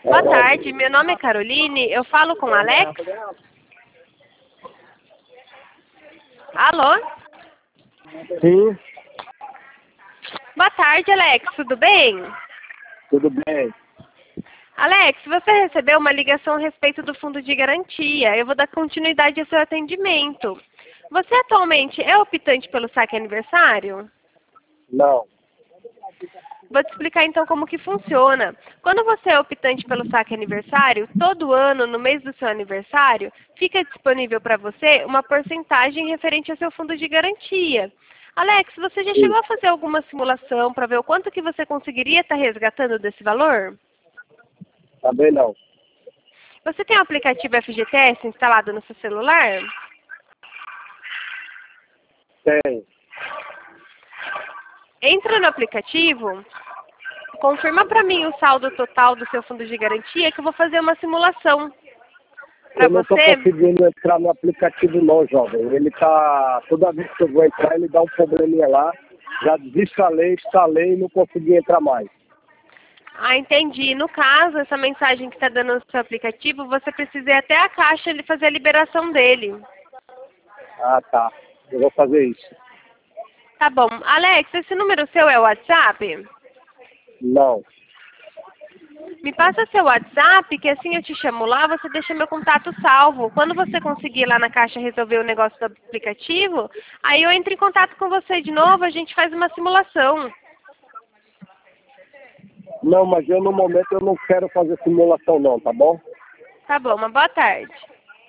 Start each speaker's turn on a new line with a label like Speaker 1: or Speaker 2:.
Speaker 1: Boa tarde, meu nome é Caroline, eu falo com Alex? Alô?
Speaker 2: Sim,
Speaker 1: Boa tarde, Alex, tudo bem?
Speaker 2: tudo bem.
Speaker 1: Alex, você recebeu uma ligação a respeito do fundo de garantia. Eu vou dar continuidade ao seu atendimento. Você atualmente é optante pelo saque aniversário?
Speaker 2: Não.
Speaker 1: Vou te explicar então como que funciona. Quando você é optante pelo saque aniversário, todo ano, no mês do seu aniversário, fica disponível para você uma porcentagem referente ao seu fundo de garantia. Alex, você já
Speaker 2: Sim,
Speaker 1: chegou a fazer alguma simulação para ver o quanto que você conseguiria estar resgatando desse valor?
Speaker 2: também não.
Speaker 1: Você tem o aplicativo FGTS instalado no seu celular?
Speaker 2: Tem.
Speaker 1: Entra no aplicativo, confirma para mim o saldo total do seu fundo de garantia que eu vou fazer uma simulação para
Speaker 2: Eu não estou
Speaker 1: você.
Speaker 2: conseguindo entrar no aplicativo não, jovem. Ele tá. Toda vez que eu vou entrar, ele dá um probleminha lá. Já desinstalei, instalei e não consegui entrar mais.
Speaker 1: Ah, entendi. No caso, essa mensagem que está dando no seu aplicativo, você precisa ir até a caixa e fazer a liberação dele.
Speaker 2: Ah, tá. Eu vou fazer isso.
Speaker 1: Tá bom. Alex, esse número seu é o WhatsApp?
Speaker 2: Não.
Speaker 1: Me passa seu WhatsApp, que assim eu te chamo lá, você deixa meu contato salvo. Quando você conseguir lá na caixa resolver o negócio do aplicativo, aí eu entro em contato com você de novo, a gente faz uma simulação.
Speaker 2: Não, mas eu no momento eu não quero fazer simulação não, tá bom?
Speaker 1: Tá bom, uma boa tarde.